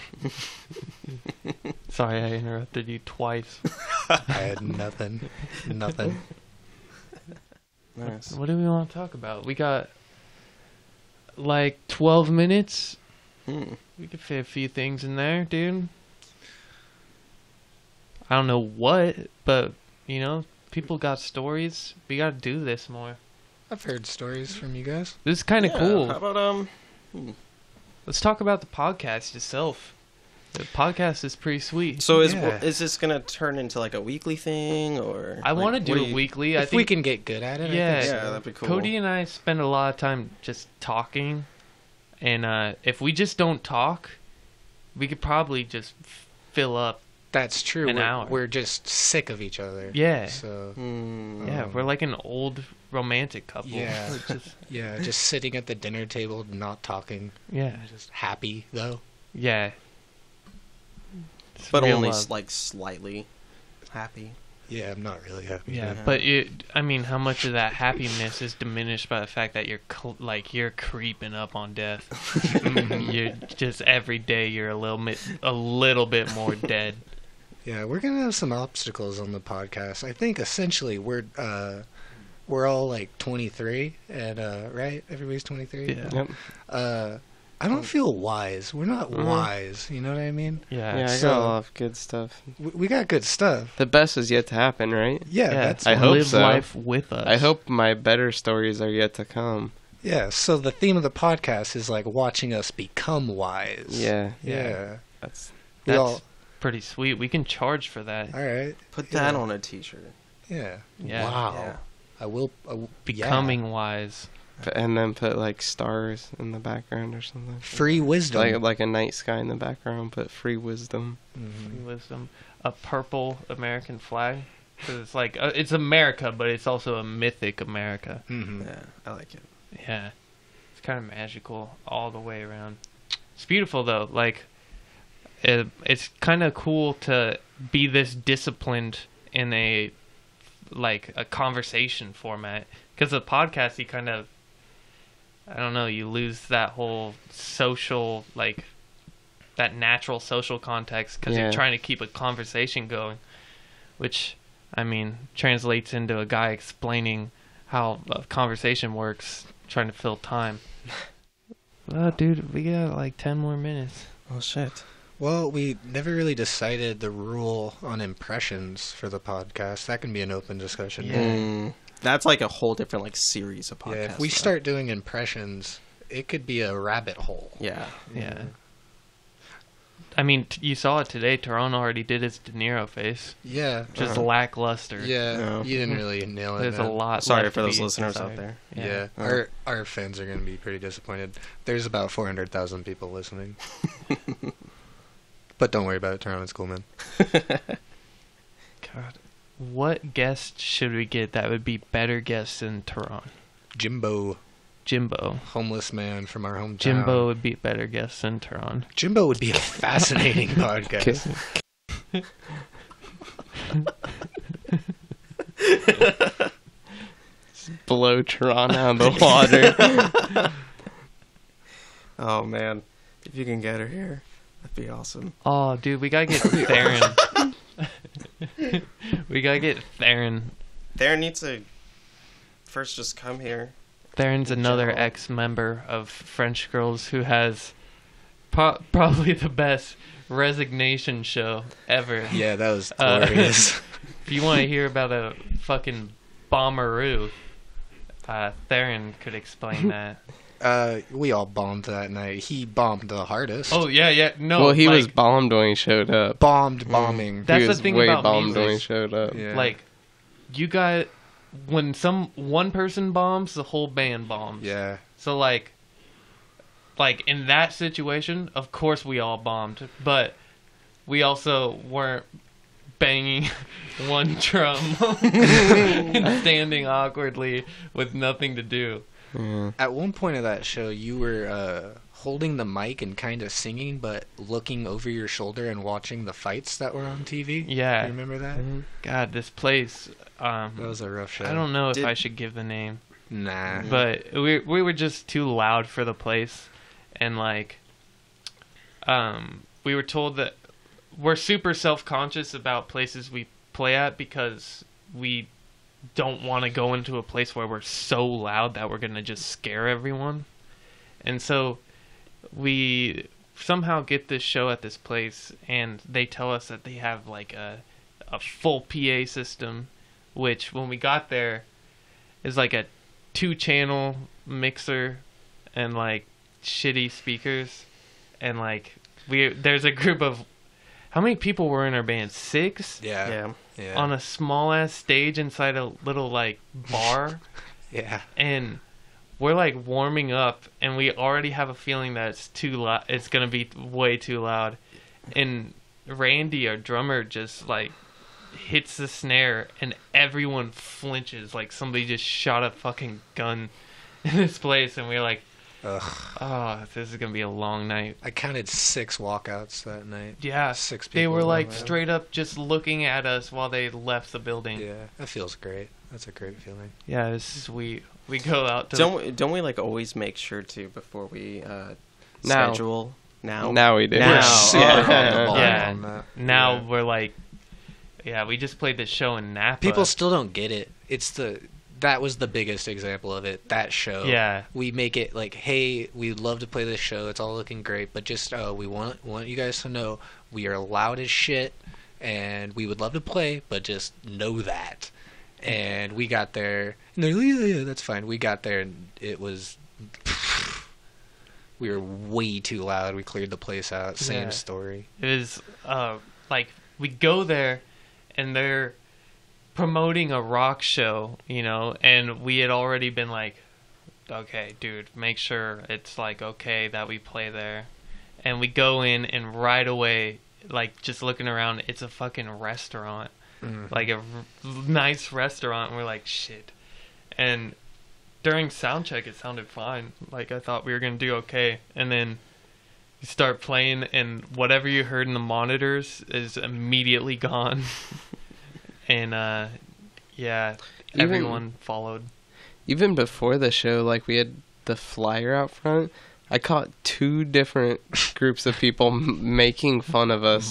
Sorry, I interrupted you twice. I had nothing. Nothing. Nice. What do we want to talk about? We got like 12 minutes. Hmm. We could fit a few things in there, dude. I don't know what, but you know, people got stories. We got to do this more. I've heard stories from you guys. This is kind of Yeah, cool. How about Let's talk about the podcast itself. The podcast is pretty sweet. So Yeah. is this gonna turn into like a weekly thing, or I want to like, do what it you- weekly. I If think we can get good at it, Yeah. I think so. Yeah, that'd be cool. Cody and I spend a lot of time just talking, and if we just don't talk, we could probably just fill up. That's true. An hour. We're just sick of each other. Yeah. So Hmm. Yeah, we're like an old romantic couple. Yeah. We're just, yeah, just sitting at the dinner table, not talking, yeah, just happy though. yeah. It's But real only love. like slightly happy. Yeah, I'm not really happy. Yeah, Yeah. but I mean, how much of that happiness is diminished by the fact that you're creeping up on death? You're just every day you're a little bit more dead. Yeah, we're gonna have some obstacles on the podcast. I think essentially we're all like 23, and right, everybody's 23. Yeah. Yep. I don't feel wise. We're not wise. You know what I mean? Yeah, Yeah, I so- got a lot of good stuff. We got good stuff. The best is yet to happen, right? Yeah, yeah. that's I hope live so. life with us. I hope my better stories are yet to come. yeah. So the theme of the podcast is like watching us become wise. Yeah, Yeah. that's We That's all. pretty sweet. We can charge for that. All right. Put Yeah. that on a T-shirt. Yeah. Yeah. Wow. Yeah. I will. Becoming wise. and then put like stars in the background or something. Free wisdom. Like a night sky in the background. Put free wisdom. Mhm. Wisdom. A purple American flag. 'Cause it's like it's America, but it's also a mythic America. Mhm. Yeah, I like it. Yeah, it's kind of magical all the way around. It's beautiful though. Like, it's kind of cool to be this disciplined in a conversation format. Because the podcast, you kind of, I don't know, you lose that whole social, like, that natural social context because Yeah. you're trying to keep a conversation going, which, I mean, translates into a guy explaining how a conversation works, trying to fill time. Well, dude, we got like 10 more minutes. Oh shit. Well, we never really decided the rule on impressions for the podcast. That can be an open discussion. Yeah. That's like a whole different like series of podcasts. Yeah, if we though. start doing impressions, it could be a rabbit hole. Yeah. Yeah. I mean, you saw it today. Tyrone already did his De Niro face. Yeah. Just lackluster. Yeah, No. you didn't really nail it. There's a man. lot. Sorry left for to those be listeners desired. out there. Yeah, our fans are gonna be pretty disappointed. There's about 400,000 people listening, but don't worry about it. Turn on, it's cool, man. God, what guest should we get that would be better guests than Tyrone? Jimbo, homeless man from our hometown. Jimbo would be better guest than Tyrone. Jimbo would be a fascinating podcast. Blow Tron out of the water. Oh man, if you can get her here, that'd be awesome. Oh, dude, we gotta get Theron. We gotta get Theron. There needs to first just come here. Theron's another General. ex-member of French Girls who has probably the best resignation show ever. Yeah, that was Uh, glorious. If you want to hear about a fucking bomberoo, Theron could explain that. We all bombed that night. He bombed the hardest. Oh yeah, no. Well, he like, was bombed when he showed up. bombing. That's he the was thing way about bombed when he music. showed up. Yeah. like, you got when one person bombs, the whole band bombs. Yeah. So like in that situation, of course we all bombed, but we also weren't banging one drum and standing awkwardly with nothing to do. Yeah. At one point of that show, you were holding the mic and kind of singing, but looking over your shoulder and watching the fights that were on TV. Yeah. You remember that? God, this place. That was a rough show. I don't know if Did- I should give the name, Nah. but we were just too loud for the place, and like, we were told that we're super self-conscious about places we play at because we don't want to go into a place where we're so loud that we're gonna just scare everyone, and so we somehow get this show at this place, and they tell us that they have like a full PA system, which when we got there is like a 2-channel mixer and like shitty speakers, and like there's a group of, how many people were in our band? 6? Yeah. On a small ass stage inside a little like bar. Yeah. And we're like warming up, and we already have a feeling that it's too loud. It's gonna be way too loud. And Randy, our drummer, just like hits the snare, and everyone flinches like somebody just shot a fucking gun in this place. And we're like, Ugh. oh, this is gonna be a long night. I counted 6 walkouts that night. Yeah, 6 people. they were like walked out. straight up just looking at us while they left the building. Yeah, that feels great. That's a great feeling. Yeah, it's sweet. We go out to Don't we like always make sure to before we Now. schedule now? Now we do. Now. We're super Yeah. on the ball Yeah. on that. now Yeah. we're like, yeah, we just played this show in Napa. People still don't get it. That was the biggest example of it. That show. Yeah. We make it like, hey, we'd love to play this show. It's all looking great, but just we want you guys to know we are loud as shit, and we would love to play, but just know that. And we got there, and they're like, yeah, that's fine. We got there, and it was. We were way too loud. We cleared the place out. Same Yeah. story. It was like we go there, and they're promoting a rock show, and we had already been like, okay, dude, make sure it's like okay that we play there. And we go in, and right away, like just looking around, it's a fucking restaurant, like a nice restaurant. And we're like, shit. And during sound check, it sounded fine. Like I thought we were gonna do okay, and then you start playing, and whatever you heard in the monitors is immediately gone. And yeah, everyone followed. Even before the show, like we had the flyer out front. I caught 2 different groups of people making fun of us,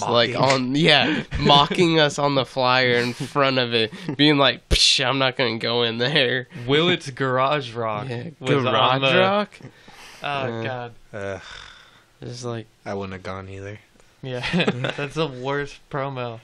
mocking us on the flyer in front of it, being like, Psh, "I'm not gonna go in there." Willett's Garage Rock. Yeah, was on garage the- rock. Oh god. Just like I wouldn't have gone either. Yeah, that's the worst promo.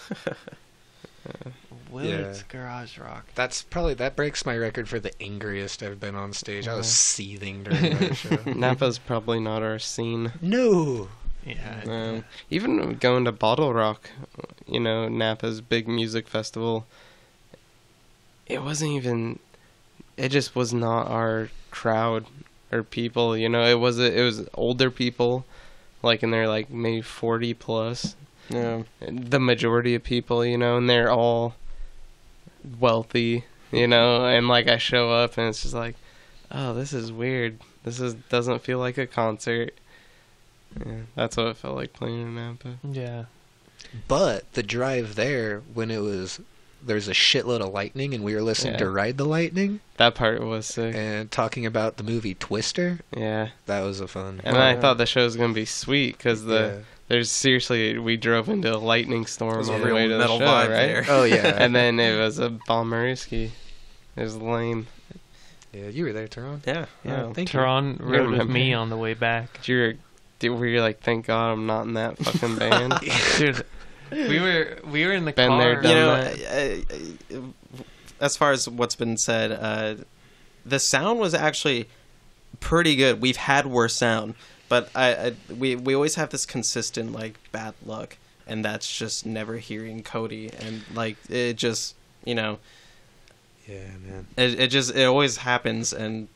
Willett's Garage Rock. That breaks my record for the angriest I've been on stage. I was seething during that show. Napa's probably not our scene. No. Yeah. Even going to Bottle Rock, you know, Napa's big music festival, it wasn't even, it just was not our crowd or people, you know. It was older people, like in their like maybe 40 plus. Yeah. The majority of people, you know, and they're all wealthy, you know, and like I show up and it's just like, oh, this is weird. Doesn't feel like a concert. Yeah, that's what it felt like playing in Napa. Yeah. But the drive there, when there's a shitload of lightning and we were listening to Ride the Lightning That part was sick. and talking about the movie Twister, Yeah. that was a fun. And I thought the show was going to be sweet because there's seriously, we drove into a lightning storm There's a on the real way to the metal show, vibe right? there. Oh yeah. And then it was a Balmerski. It was lame. Yeah, you were there, Teron. Yeah. Yeah. Thank you. Teron rode with remember. me on the way back. Were you like, thank God I'm not in that fucking band? Dude, we were in the Been car. there, You done know, as far as what's been said, the sound was actually pretty good. We've had worse sound, but we always have this consistent like bad luck, and that's just never hearing Cody, and like it just, you know, Yeah, man. it always happens, and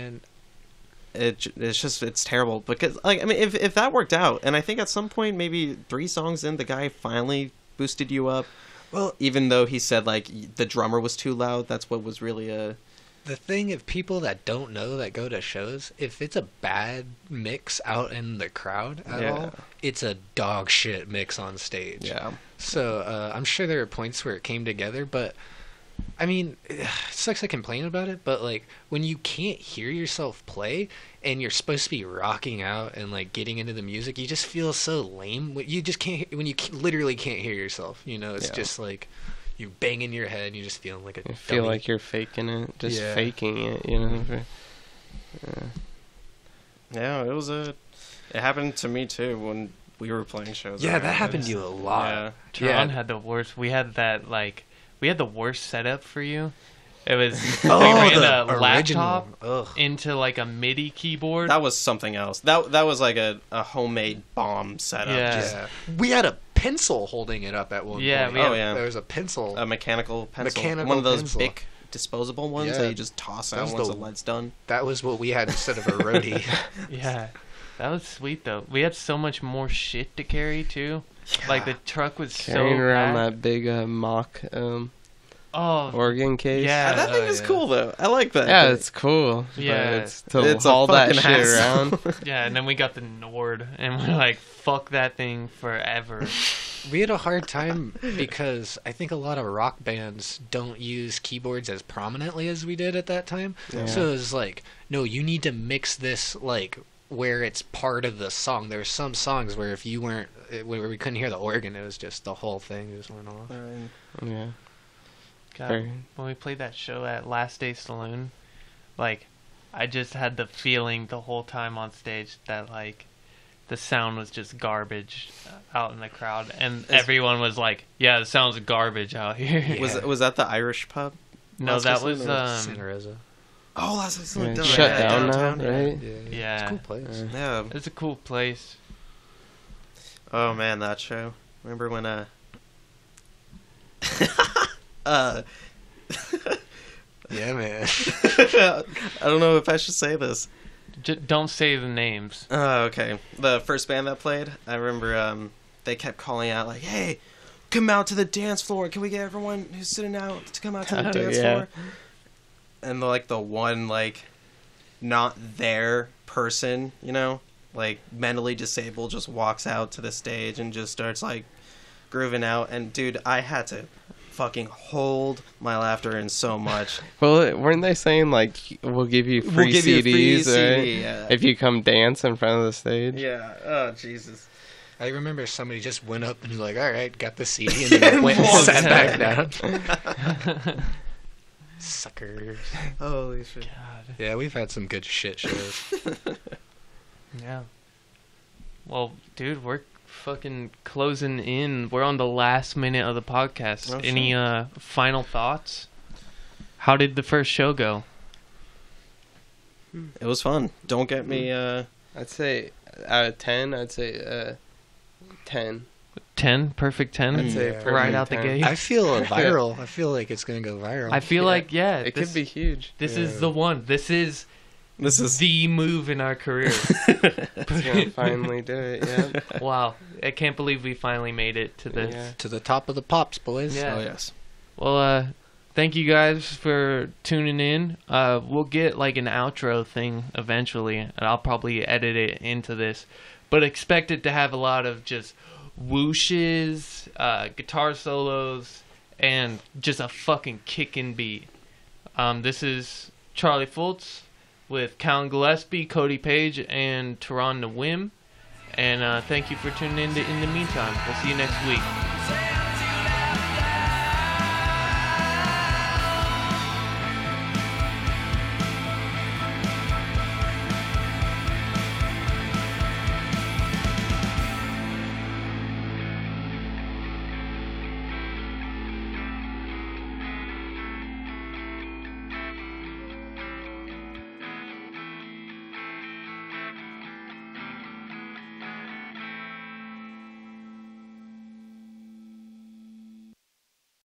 it's terrible because like I mean if that worked out, and I think at some point maybe 3 songs in the guy finally boosted you up. Well, Even though he said like the drummer was too loud, that's what was really the thing of people that don't know that go to shows, if it's a bad mix out in the crowd at all, it's a dog shit mix on stage. yeah. So I'm sure there are points where it came together, but I mean, it sucks to complain about it, but like when you can't hear yourself play and you're supposed to be rocking out and like getting into the music, you just feel so lame. You just can't, when you literally can't hear yourself, you know, it's just like you banging your head and you just feeling like a I feel dummy. like you're faking it, just Yeah. faking it, you know. Yeah, it happened to me too when we were playing shows. Yeah, around that happened this. to you a lot. Yeah. Teron had the worst. We had the worst setup for you. It was Oh, we ran the a original. laptop Ugh. into like a MIDI keyboard. That was something else. That was like a homemade bomb setup. Yeah. Just Yeah. We had a pencil holding it up at one Yeah, point. we had- yeah. There was a pencil. a mechanical pencil. Mechanical One of those pencil. big disposable ones Yeah. that you just toss That out was once the- the lead's done. That was what we had instead of a roadie. Yeah, that was sweet though. We had so much more shit to carry too. Like the truck was Carrying so around packed. that big mock Oh, organ case. Yeah. that thing is cool though. I like that. Yeah, it's cool. Yeah. But it's to It's a haul that fucking shit hassle. around. yeah, and then we got the Nord, and we're like, fuck that thing forever. We had a hard time because I think a lot of rock bands don't use keyboards as prominently as we did at that time. Yeah. So it was like, no, you need to mix this like where it's part of the song. There's some songs where if you weren't, where we couldn't hear the organ, it was just the whole thing just went off. Yeah. God, Very- when we played that show at Last Day Saloon, like, I just had the feeling the whole time on stage that, like, the sound was just garbage out in the crowd. And everyone was like, yeah, the sound's garbage out here. Yeah. Was that the Irish pub? No, Last that Day was, Saloon Santa Rosa. Oh, last Yeah, night. shut down now, right? Yeah, Yeah. It's a cool place. Yeah. it's a cool place. Oh man, that show. Remember when Yeah, man. I don't know if I should say this. Don't say the names. Oh, okay. The first band that played, I remember they kept calling out like, "Hey, come out to the dance floor. Can we get everyone who's sitting out to come out to the Oh, dance yeah. floor?" And the one like not there person, you know, like mentally disabled, just walks out to the stage and just starts like grooving out. And dude, I had to fucking hold my laughter in so much. Well, weren't they saying like we'll give you free We'll give you a CDs, free right? CD, yeah. If you come dance in front of the stage? Yeah. Oh Jesus. I remember somebody just went up and was like, all right, got the CD, and then went and sat back down. Suckers. Holy shit. God. Yeah, we've had some good shit shows. Yeah. Well, dude, we're fucking closing in. We're on the last minute of the podcast. Oh, Any final thoughts? How did the first show go? It was fun. Don't get me I'd say out of 10, I'd say 10. 10, perfect 10. I'd say Yeah. perfect Right out the 10. gate. I feel viral. I feel like it's gonna go viral. I feel like It this, could be huge. This is the one. This is the move in our career. It's gonna finally do it. Yeah. Wow, I can't believe we finally made it to this. Yeah. to the top of the pops, boys. Yeah. Oh yes. Well, thank you guys for tuning in. We'll get like an outro thing eventually, and I'll probably edit it into this. But expect it to have a lot of just whooshes, guitar solos, and just a fucking kicking beat. This is Charlie Fultz with Callan Gillespie, Cody Page, and Teron the Whim. And thank you for tuning in. In the meantime, we'll see you next week.